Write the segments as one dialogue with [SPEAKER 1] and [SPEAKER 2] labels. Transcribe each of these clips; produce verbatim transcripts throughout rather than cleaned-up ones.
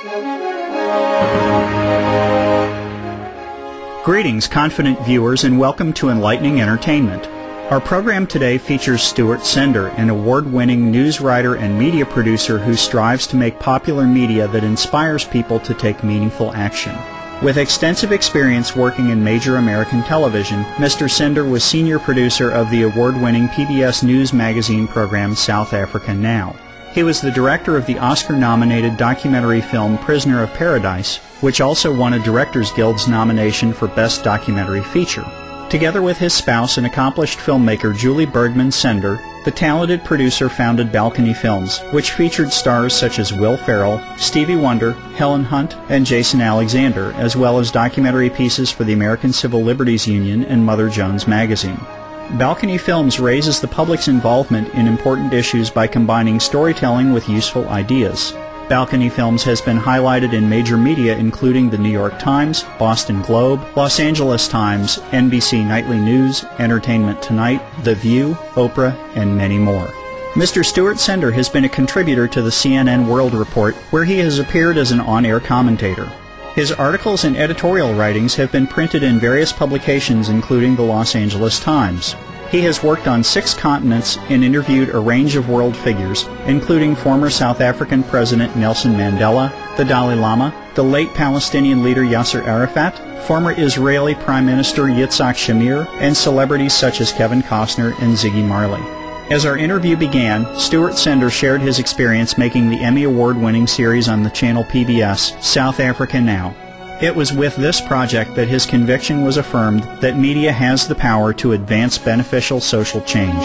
[SPEAKER 1] Greetings, confident viewers, and welcome to Enlightening Entertainment. Our program today features Stuart Sender, an award-winning news writer and media producer who strives to make popular media that inspires people to take meaningful action. With extensive experience working in major American television, Mister Sender was senior producer of the award-winning P B S News magazine program South Africa Now. He was the director of the Oscar-nominated documentary film Prisoner of Paradise, which also won a Directors Guild's nomination for Best Documentary Feature. Together with his spouse and accomplished filmmaker Julie Bergman Sender, the talented producer founded Balcony Films, which featured stars such as Will Ferrell, Stevie Wonder, Helen Hunt, and Jason Alexander, as well as documentary pieces for the American Civil Liberties Union and Mother Jones magazine. Balcony Films raises the public's involvement in important issues by combining storytelling with useful ideas. Balcony Films has been highlighted in major media including the New York Times, Boston Globe, Los Angeles Times, N B C Nightly News, Entertainment Tonight, The View, Oprah, and many more. Mister Stuart Sender has been a contributor to the C N N World Report, where he has appeared as an on-air commentator. His articles and editorial writings have been printed in various publications including the Los Angeles Times. He has worked on six continents and interviewed a range of world figures, including former South African President Nelson Mandela, the Dalai Lama, the late Palestinian leader Yasser Arafat, former Israeli Prime Minister Yitzhak Shamir, and celebrities such as Kevin Costner and Ziggy Marley. As our interview began, Stuart Sender shared his experience making the Emmy Award-winning series on the channel P B S, South Africa Now. It was with this project that his conviction was affirmed that media has the power to advance beneficial social change.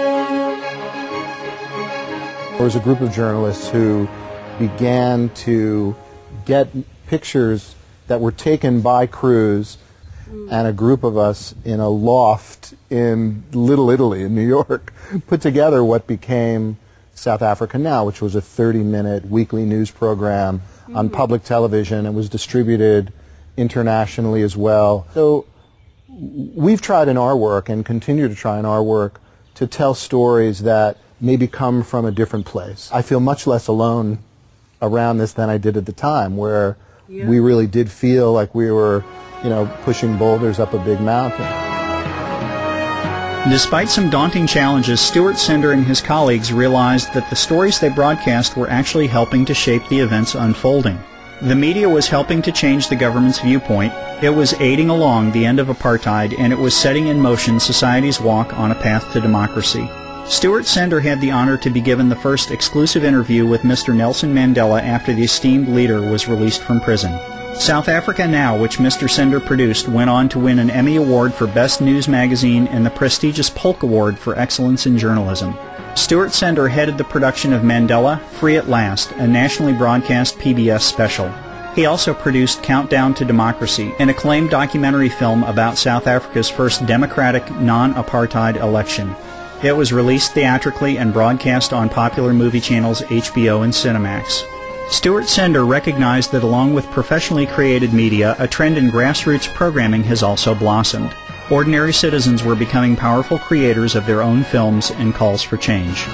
[SPEAKER 2] There was a group of journalists who began to get pictures that were taken by crews and a group of us in a loft in Little Italy in New York put together what became South Africa Now, which was a thirty-minute weekly news program on public television and was distributed internationally as well. So we've tried in our work and continue to try in our work to tell stories that maybe come from a different place. I feel much less alone around this than I did at the time, where yeah. we really did feel like we were, you know, pushing boulders up a big mountain.
[SPEAKER 1] Despite some daunting challenges, Stuart Sender and his colleagues realized that the stories they broadcast were actually helping to shape the events unfolding. The media was helping to change the government's viewpoint, it was aiding along the end of apartheid, and it was setting in motion society's walk on a path to democracy. Stuart Sender had the honor to be given the first exclusive interview with Mister Nelson Mandela after the esteemed leader was released from prison. South Africa Now, which Mister Sender produced, went on to win an Emmy Award for Best News Magazine and the prestigious Polk Award for Excellence in Journalism. Stuart Sender headed the production of Mandela, Free at Last, a nationally broadcast P B S special. He also produced Countdown to Democracy, an acclaimed documentary film about South Africa's first democratic, non-apartheid election. It was released theatrically and broadcast on popular movie channels H B O and Cinemax. Stuart Sender recognized that along with professionally created media, a trend in grassroots programming has also blossomed. Ordinary citizens were becoming powerful creators of their own films and calls for change.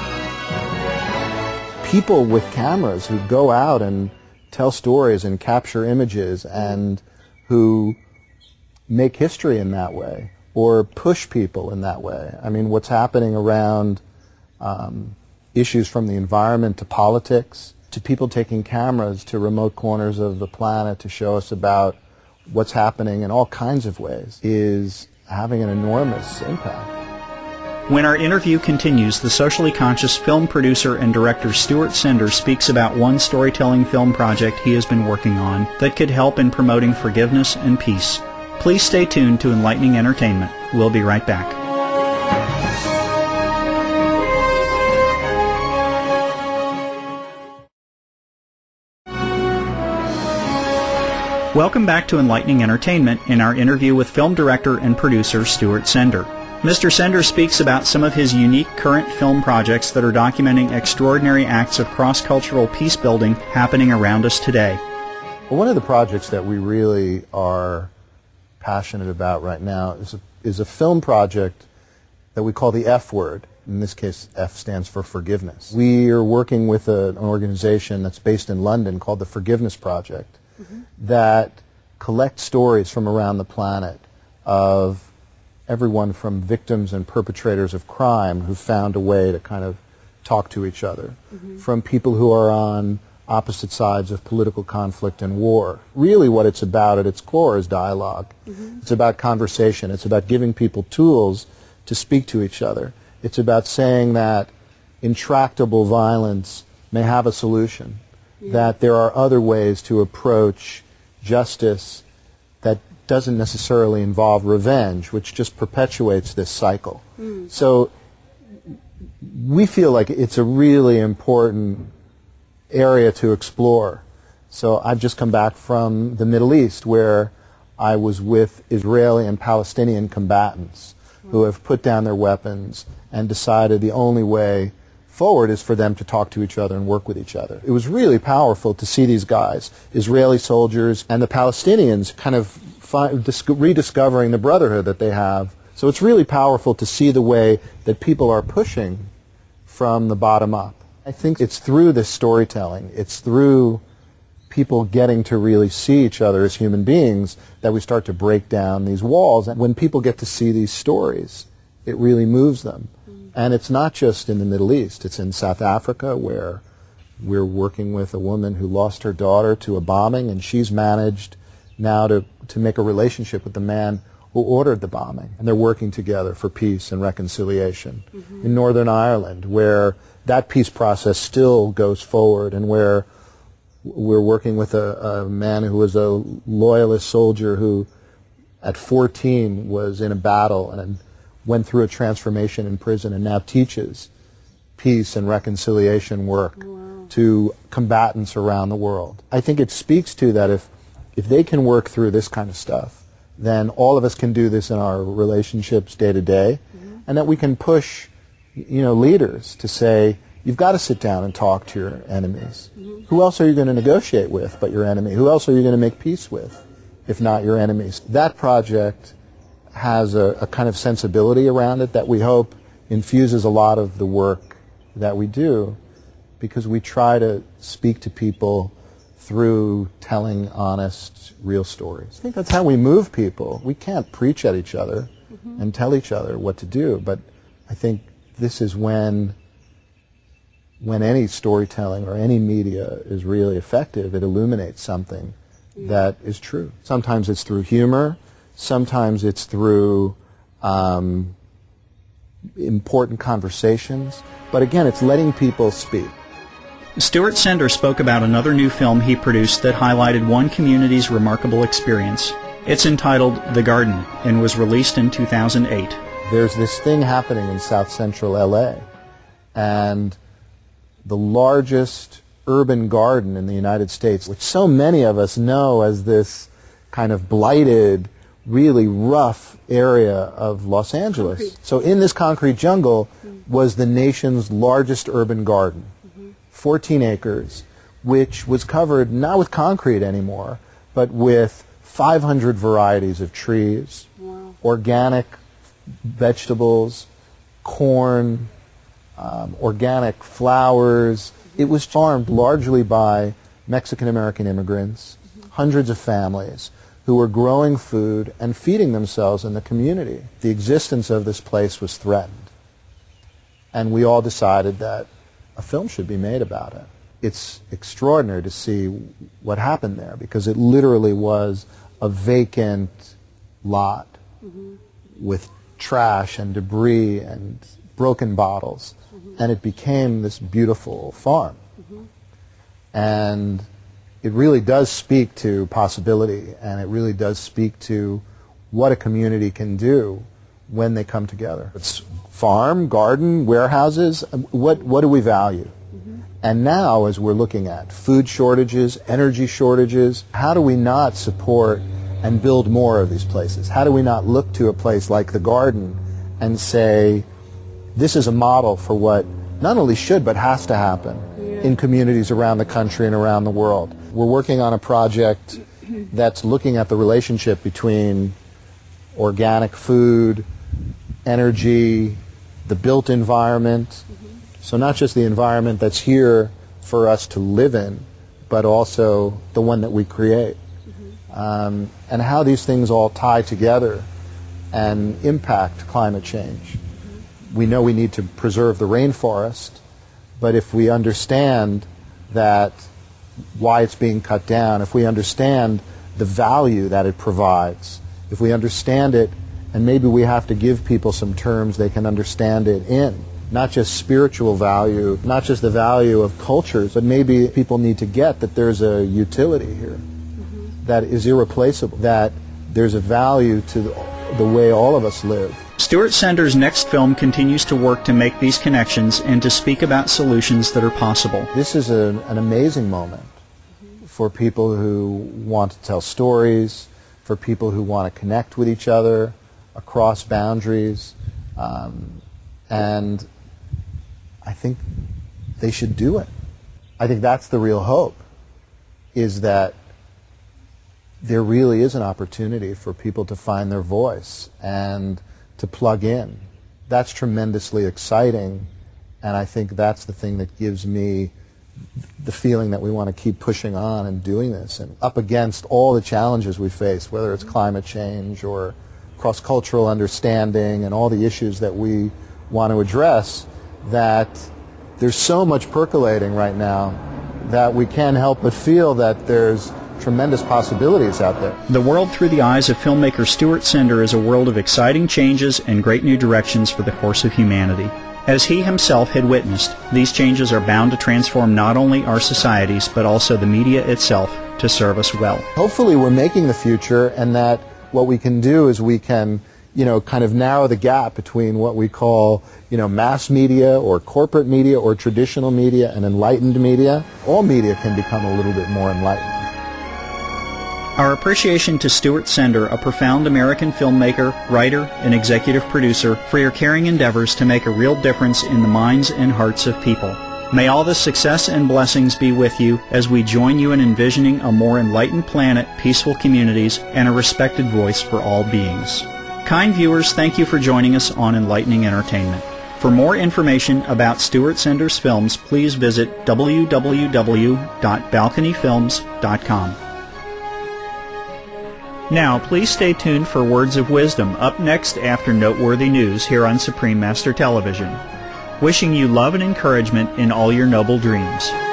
[SPEAKER 2] People with cameras who go out and tell stories and capture images and who make history in that way or push people in that way. I mean, what's happening around um, issues from the environment to politics, to people taking cameras to remote corners of the planet to show us about what's happening in all kinds of ways, is having an enormous impact.
[SPEAKER 1] When our interview continues, the socially conscious film producer and director Stuart Sender speaks about one storytelling film project he has been working on that could help in promoting forgiveness and peace. Please stay tuned to Enlightening Entertainment. We'll be right back. Welcome back to Enlightening Entertainment in our interview with film director and producer Stuart Sender. Mister Sender speaks about some of his unique current film projects that are documenting extraordinary acts of cross-cultural peace building happening around us today.
[SPEAKER 2] Well, one of the projects that we really are passionate about right now is a, is a film project that we call the F word. In this case, F stands for forgiveness. We are working with a, an organization that's based in London called the Forgiveness Project mm-hmm. that collects stories from around the planet of everyone from victims and perpetrators of crime who found a way to kind of talk to each other, mm-hmm. from people who are on opposite sides of political conflict and war. Really what it's about at its core is dialogue. Mm-hmm. It's about conversation. It's about giving people tools to speak to each other. It's about saying that intractable violence may have a solution, yeah. that there are other ways to approach justice that doesn't necessarily involve revenge, which just perpetuates this cycle. Mm. So we feel like it's a really important area to explore. So I've just come back from the Middle East where I was with Israeli and Palestinian combatants mm. who have put down their weapons and decided the only way forward is for them to talk to each other and work with each other. It was really powerful to see these guys, Israeli soldiers and the Palestinians, kind of fi- dis- rediscovering the brotherhood that they have. So it's really powerful to see the way that people are pushing from the bottom up. I think it's through this storytelling, it's through people getting to really see each other as human beings that we start to break down these walls. And when people get to see these stories, it really moves them. And it's not just in the Middle East. It's in South Africa where we're working with a woman who lost her daughter to a bombing, and she's managed now to, to make a relationship with the man who ordered the bombing. And they're working together for peace and reconciliation. Mm-hmm. In Northern Ireland, where that peace process still goes forward, and where we're working with a, a man who was a loyalist soldier who at fourteen was in a battle and went through a transformation in prison and now teaches peace and reconciliation work wow. to combatants around the world. I think it speaks to that if, if they can work through this kind of stuff, then all of us can do this in our relationships day to day, mm-hmm. and that we can push, you know, leaders to say, you've got to sit down and talk to your enemies. Mm-hmm. Who else are you going to negotiate with but your enemy? Who else are you going to make peace with if not your enemies? That project has a, a kind of sensibility around it that we hope infuses a lot of the work that we do, because we try to speak to people through telling honest, real stories. I think that's how we move people. We can't preach at each other mm-hmm. and tell each other what to do, but I think this is when when any storytelling or any media is really effective. It illuminates something yeah. that is true. Sometimes it's through humor. Sometimes it's through um, important conversations. But again, it's letting people speak.
[SPEAKER 1] Stuart Sender spoke about another new film he produced that highlighted one community's remarkable experience. It's entitled The Garden and was released in two thousand eight.
[SPEAKER 2] There's this thing happening in South Central L A, and the largest urban garden in the United States, which so many of us know as this kind of blighted, really rough area of Los Angeles. Concrete. So in this concrete jungle mm-hmm. was the nation's largest urban garden, mm-hmm. fourteen acres, which was covered not with concrete anymore, but with five hundred varieties of trees, wow. organic vegetables, corn, um, organic flowers. Mm-hmm. It was farmed largely by Mexican-American immigrants, mm-hmm. hundreds of families who were growing food and feeding themselves in the community. The existence of this place was threatened. And we all decided that a film should be made about it. It's extraordinary to see what happened there, because it literally was a vacant lot mm-hmm. with trash and debris and broken bottles. Mm-hmm. And it became this beautiful farm. Mm-hmm. And it really does speak to possibility, and it really does speak to what a community can do when they come together. It's farm, garden, warehouses. What, what do we value? Mm-hmm. And now, as we're looking at food shortages, energy shortages, how do we not support and build more of these places? How do we not look to a place like the garden and say, this is a model for what not only should but has to happen yeah. in communities around the country and around the world? We're working on a project that's looking at the relationship between organic food, energy, the built environment. Mm-hmm. So not just the environment that's here for us to live in, but also the one that we create. Mm-hmm. um, and how these things all tie together and impact climate change. Mm-hmm. We know we need to preserve the rainforest, but if we understand that why it's being cut down, if we understand the value that it provides, if we understand it, and maybe we have to give people some terms they can understand it in, not just spiritual value, not just the value of cultures, but maybe people need to get that there's a utility here mm-hmm. that is irreplaceable, that there's a value to the, the way all of us live.
[SPEAKER 1] Stuart Sender's next film continues to work to make these connections and to speak about solutions that are possible.
[SPEAKER 2] This is a, an amazing moment mm-hmm. for people who want to tell stories, for people who want to connect with each other across boundaries, um, and I think they should do it. I think that's the real hope, is that there really is an opportunity for people to find their voice and to plug in. That's tremendously exciting, and I think that's the thing that gives me the feeling that we want to keep pushing on and doing this, and up against all the challenges we face, whether it's climate change or cross-cultural understanding and all the issues that we want to address, that there's so much percolating right now that we can't help but feel that there's tremendous possibilities out there.
[SPEAKER 1] The world through the eyes of filmmaker Stuart Sender is a world of exciting changes and great new directions for the course of humanity. As he himself had witnessed, these changes are bound to transform not only our societies, but also the media itself to serve us well.
[SPEAKER 2] Hopefully we're making the future, and that what we can do is we can, you know, kind of narrow the gap between what we call, you know, mass media or corporate media or traditional media and enlightened media. All media can become a little bit more enlightened.
[SPEAKER 1] Our appreciation to Stuart Sender, a profound American filmmaker, writer, and executive producer, for your caring endeavors to make a real difference in the minds and hearts of people. May all the success and blessings be with you as we join you in envisioning a more enlightened planet, peaceful communities, and a respected voice for all beings. Kind viewers, thank you for joining us on Enlightening Entertainment. For more information about Stuart Sender's films, please visit w w w dot balcony films dot com. Now, please stay tuned for Words of Wisdom, up next after Noteworthy News here on Supreme Master Television. Wishing you love and encouragement in all your noble dreams.